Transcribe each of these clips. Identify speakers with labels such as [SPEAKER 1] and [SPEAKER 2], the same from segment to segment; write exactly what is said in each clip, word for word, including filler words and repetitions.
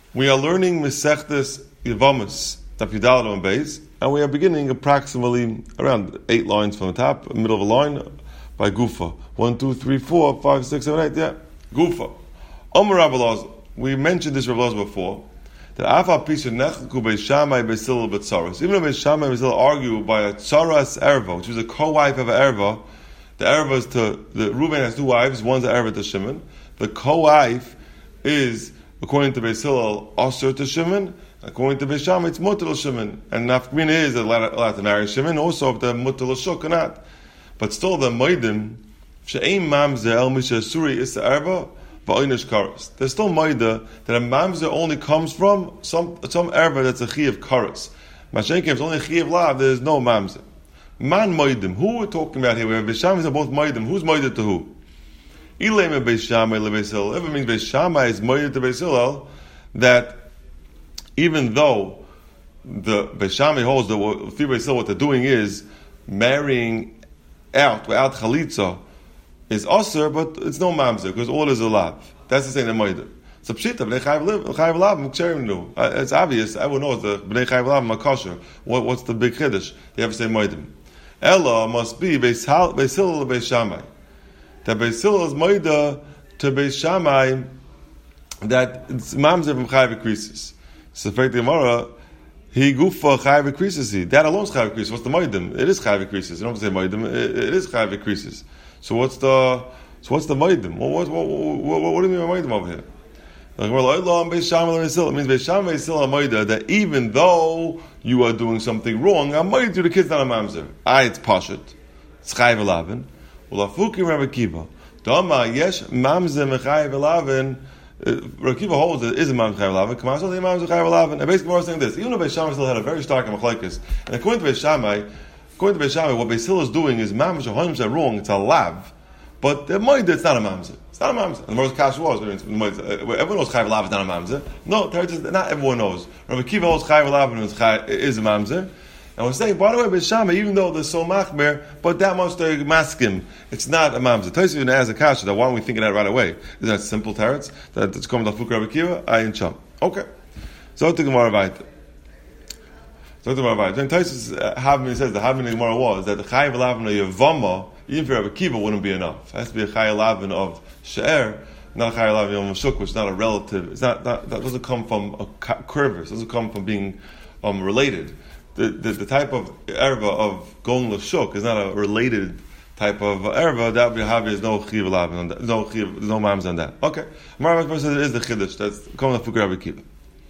[SPEAKER 1] We are learning Masechtas Yevamos, Daf Yudalad on Beis, and we are beginning approximately around eight lines from the top, middle of a line, by Gufa. One, two, three, four, five, six, seven, eight, yeah. Gufa. Omer Rabbi Elazar, we mentioned this Rabbi Elazar before, that Afa Pisha Nechku Beis Shammai Beis Hillel B'Tzaros. Even though Beis Shammai and Beis Hillel argue by a Tzaras Erva, which is a co-wife of an Erva, the Erva is to, the Reuben has two wives, one's an Erva to Shimon. The co-wife is, according to Beis Hillel, Asur to Shimon. According to Beis Shammai, it's Mutter to Shimon. And Nafkamina is allowed, allowed to marry Shimon, also if the Mutter l'Shuk or not. But still, the Moedim, She'ein Mamzer El Misha Asuri is the Erva, Va'oinish Karas. There's still Moeda that a Mamzer only comes from some some Erva that's a Chi of Karas. Mashenkev is only a Chi of Lav, there is no Mamzer. Man Moedim, who we're talking about here? We have Beis Shammai are both Moedim. Who's Moeda to who? Ilema Beis Shammai leBeis Hillel. If it means Beis Shammai is Moeda to Beis Hillel, that even though the Beis Shammai holds that what Beis Hillel what they're doing is marrying out without chalitza is osir, but it's no mamzer because all is a lav. That's the same in Moeda. So pshita bnei chayav lav mukshering nu. It's obvious. Everyone knows the bnei chayav lav makosher. What what's the big chiddush? They have to say Moedim. Ella must be Beis Hillel Beis Shammai. That Beis Hillel is Moeda to Beis Shammai that it's mamzer from chayav krisis. So fact the Gemara, he gufa chayav krisis. That alone is chayav krisis. What's the Moedim? It is chayav krisis. You don't have to say Moedim. It, it is chayav krisis. So what's the so what's the Moedim? What, what, what, what, what do you mean by Moedim over here? It means Beis Shammai is still a Moeda that even though you are doing something wrong, I'm Moeda to the kids not a mamzer. Ah, it's Pashut. It's chayav elavin. Ulafukim Rabbi Kiva. Dama yesh mamzer mechayav elavin. Rabbi Kiva holds that it is a mamzer chayav elavin. Come on, so the mamzer chayav elavin. And basically, we're saying this: even though Beis Shammai still had a very stark machlokes, and according to Beis Shammai, according to Beis Shammai, what Beis Hillel is doing is mamzer one hundred percent wrong. It's a lav, but the Moeda it's not a mamzer. It's not a mamzer. And the most cash was everyone knows chayav elavin is not a mamzer. No, not everyone knows. Rabbi Kiva holds chayav elavin is a mamzer. And we're saying, by the way, Beis Shammai, even though they're so machmer, but that much they're maskim, it's not a mamzer. Taisa even has a kasha. That why don't we think of that right away? Is that simple teretz that it's coming to Fuk Rabbi Kiva? Ayin Cham. Okay. So to Gemara Vayta. So to Gemara Vayta. Then Taisa Havmin says the Havmin in Gemara was that the chayav elavin of Yevama, even for Rabbi Kiva, wouldn't be enough. It has to be a chayav elavin of She'er, not a chayav elavin of Shuk, which is not a relative. It's not that, that doesn't come from a curvus. It doesn't come from being um, related. The, the the type of erva of going l'shuk is not a related type of erva. That would be havi. There's no chiv elavin on that. No chiv. There's no mams on that. Okay. Gemara says it is the chiddush. That's coming to Fuk Rabbi Kiva.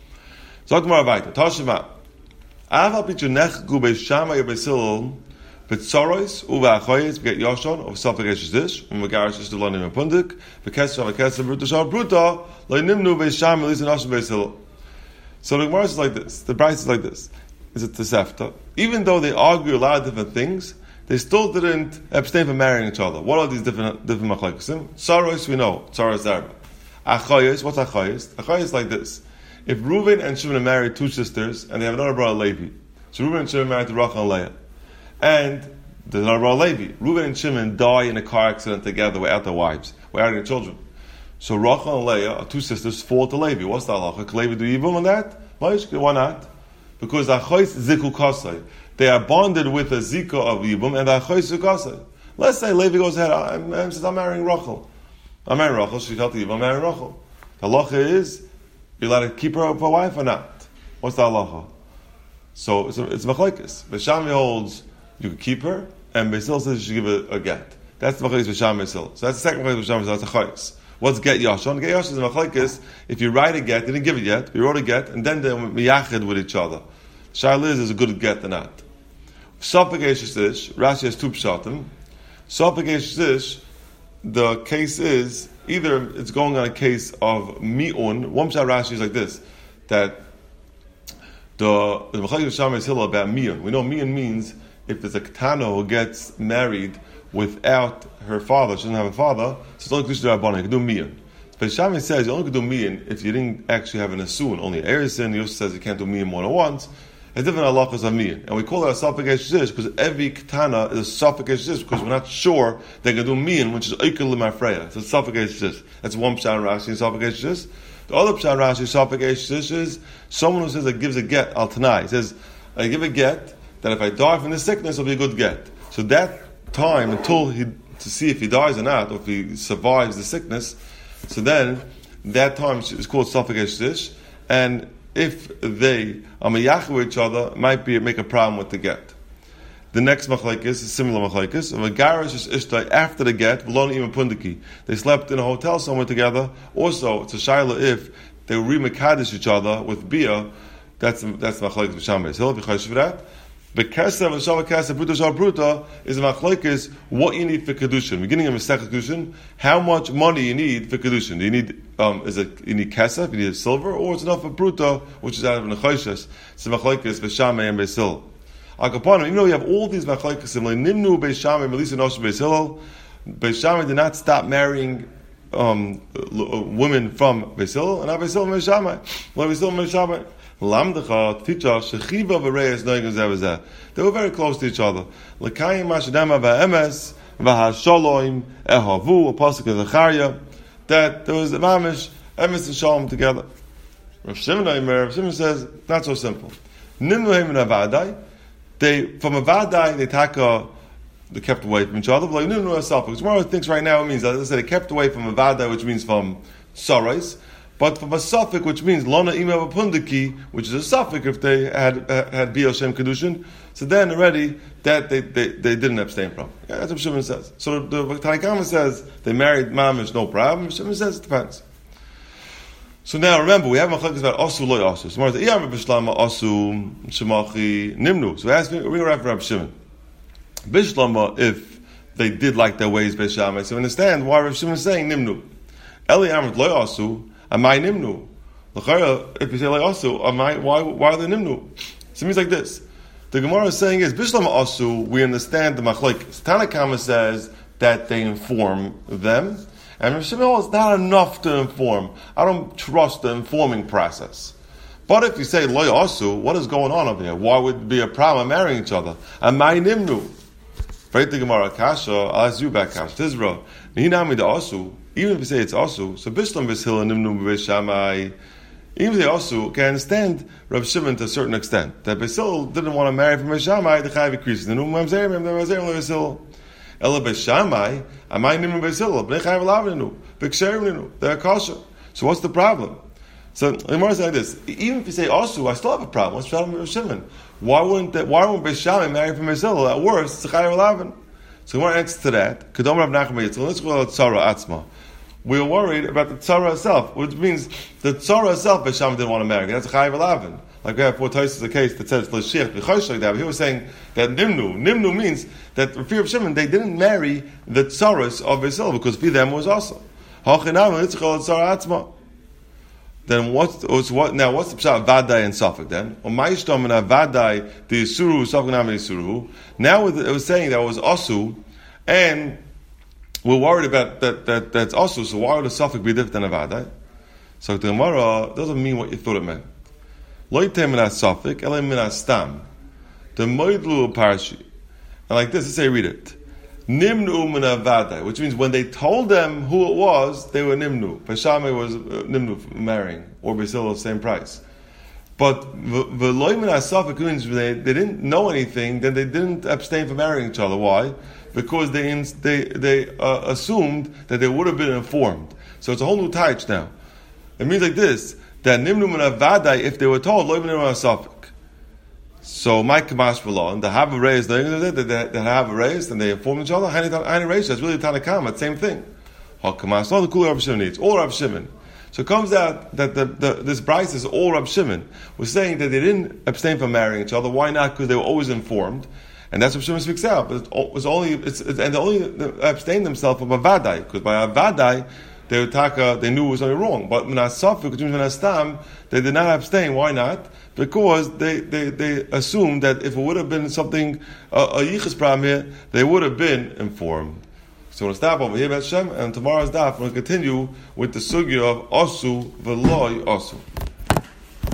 [SPEAKER 1] So Gemara Vayta. Tashima. Aval pichu nechgu Beis Shammai Beis Hillel b'tzaros u'v'achoyes b'get yashon of self-agesh dish u'megarish ish delonim apundik v'kesha v'kesha bruta shal bruta lo'nimnu Beis Shammai l'isen ashon Beis Hillel. So the Gemara is like this. The Bryce is like this. Is it Tosefta? Even though they argue a lot of different things, they still didn't abstain from marrying each other. What are these different different machlokes? Tzaros we know. Tzaros Arba. Achayos, what's Achayos? Achayos is like this. If Reuven and Shimon are married two sisters, and they have another brother Levi. So Reuven and Shimon are married to Rachel and Leah. And there's another brother Levi. Reuven and Shimon die in a car accident together without their wives, without their children. So Rachel and Leah, our two sisters, fall to Levi. What's the halacha? Can Levi do Yibum on that? Why not? Because Achois Ziku Kasai. They are bonded with a Zika of Yibum and Achois Zikasai. Let's say Levi goes ahead and says, I'm marrying Rachel. I'm marrying Rachel. She tells Yibum, I'm marrying Rachel. The halacha is, you're allowed to keep her for a wife or not? What's the halacha? So it's, it's machlekes. Beis Shammai holds you can keep her, and Beis Hillel says you should give her a get. That's the machlekes Beis Shammai Beis Hillel. So that's the second machlekes Beis Shammai Beis Hillel. That's a chayis. What's get yashon? Get yashon is a machlekes. If you write a get, they didn't give it yet, you wrote a get, and then they're miyached with each other. Shaila is, is a good get or not. Sophigesh ish, Rashi has two pshatim. Sophigesh ish, the case is, either it's going on a case of mi'un, one pshat Rashi is like this, that the the Machlekes Beis Shammai Beis Hillel about mi'un. We know mi'un means if there's a ketana who gets married without her father, she doesn't have a father, so it's only Kedusha D'Rabbanan, you can do mi'un. Beis Shammai says you only can do mi'un if you didn't actually have an asun, only erisin. Yosef says you can't do mi'un more than once. It's different halachas of mi'un. And we call it a sophigesh zish because every ketana is a sophigesh zish because we're not sure they can do mi'un, which is oikel l'mafreya. It's a sophigesh zish. That's one pshat in Rashi, sophigesh zish. The other pshat Rashi Safek Eish is someone who says that gives a get al tanai. He says, I give a get that if I die from this sickness, it'll be a good get. So that time until he to see if he dies or not, or if he survives the sickness, so then that time is called Safek Eish, and if they are meyach with each other, it might be make a problem with the get. The next machlekes is similar machlekes. Of a garish is ishtai after the get, v'lo even pundiki. They slept in a hotel somewhere together. Also, it's a shaila if they re-mekadesh each other with bia. That's that's machlekes b'shamay. So if you chayish for that, but keser v'shavah keser bruta shav bruta is a machlekes what you need for kedushin. Beginning of Masechet Kedushin, how much money you need for kedushin? Do you need um, is it you need kesef, you need silver, or it's enough for bruta, which is out of nechoshes? It's a machlekes b'shamay and b'sil. Akaponim, even though you have all these machlekes, nimnu beis Shammai, melisa noshu beis Hillel, beis Shammai did not stop marrying um, women from beis Hillel, and now beis Hillel beis Shammai. Well, beis Hillel beis Shammai. Lamdecha ticha shechiva v'reis noigim zeh v'zeh. They were very close to each other. L'kayim mashadama v'emes v'hasholoim ehavu, a pasuk of Zechariah, that there was the mamish emes and shalom together. Rav Shimon Aimer, Rav Shimon says not so simple. Nimnu heim avadai. They from a vadai they taka they kept away from each other. But like no, no, no, because one of the things right now it means that they kept away from a vadai, which means from sarais, but from a suffix, which means lona ima pundiki, which is a suffix if they had had biel shem kedushin. So then already that they, they, they didn't abstain from. Yeah, that's what Shimon says. So the, the Tanakama says they married mamish no problem. Shimon says it depends. So now remember, we have machlekes about asu loy asu. So the iyam b'shlama asu shemachi nimnu. So we ask, we're going to refer Rabbi Shimon. B'shlama, if they did like their ways, Beis Shammai, so understand why Rabbi Shimon is saying nimnu. Eli amrit loy asu, amai nimnu. L'chayra, if you say loy asu, amai, why why are they nimnu? So it means like this. The Gemara is saying is b'shlama asu. We understand the machlekes. Tanakama says that they inform them. And Rav Shimon, it's not enough to inform. I don't trust the informing process. But if you say, Lo Yasu, what is going on over here? Why would it be a problem marrying each other? Amai nimnu. Right, the Gemara, Kasha, I'll ask you back, Kasha. Tizra, Nihinami the Asu, even if you say it's Asu, so Bishlam Bishil nimnu b'Beis Shammai, even if they Asu, can understand Rav Shimon to a certain extent. That Bishil didn't want to marry from Beis Shammai, the Chayav increases. The Num Mamzerim, the Mamzerim, the Bishil. Ela Beis Shammai, amai nimnu Beis Hillel, bnei chayav lavninu, b'ksherim ninu, they're kosher. So what's the problem? So the Gemara says like this: even if you say asu, I still have a problem. What's the problem with Shimon? Why wouldn't that, why wouldn't Beis Shammai marry from Beis Hillel? At worst, it's a chayav lavin. So the Gemara answers to that. Kedom Rav Nachman Yitzchak. Let's go to tzara atzma. We are worried about the tzara itself, which means the tzara itself Beis Shammai didn't want to marry. That's a chayav lavin. Like we have four times the case that says l'shiach b'chosh like that. But he was saying that nimnu, nimnu means that for fear of Shimon they didn't marry the tzaros of Beis Hillel because for them was also. Then what's, what's what now? What's the pshat vadai and safek then? Or ma'ishtam and vadai the isuru safek nam isuru. Now it was saying that it was asu, and we're worried about that that that's asu. So why would a safek be different than a vadai? So the Gemara doesn't mean what you thought it meant. Loitem min asafik, elem min astam. The moidlu parashi. And like this, let's say read it. Nimnu min avadai, which means when they told them who it was, they were nimnu. Beis Shammai was uh, nimnu marrying, or Beis Hillel the same price. But v'loy min asafik means they they didn't know anything, then they didn't abstain from marrying each other. Why? Because they they they uh, assumed that they would have been informed. So it's a whole new taich now. It means like this. That nimnu min avadai, if they were told, lo ibn asafik. So my kamash v'lo, the have a raised, they have a raised, and they inform each other. Hani raised, that's really Tanakama, same thing. Ha kamash, all the cool Rav Shimon needs, all Rav Shimon. So it comes out that the, the, this Bryce is all Rav Shimon was saying that they didn't abstain from marrying each other. Why not? Because they were always informed, and that's what Shimon speaks out. But it was only, it's, it's, and they only abstained themselves from a vadai, because by a vadai. They taka, they knew it was only wrong. But Menasafik, which means Menastam, they did not abstain. Why not? Because they, they, they assumed that if it would have been something, uh, a yichus problem here, they would have been informed. So we'll stop over here, Hashem, and tomorrow's daf, we'll continue with the sugya of Asu V'loi Asu.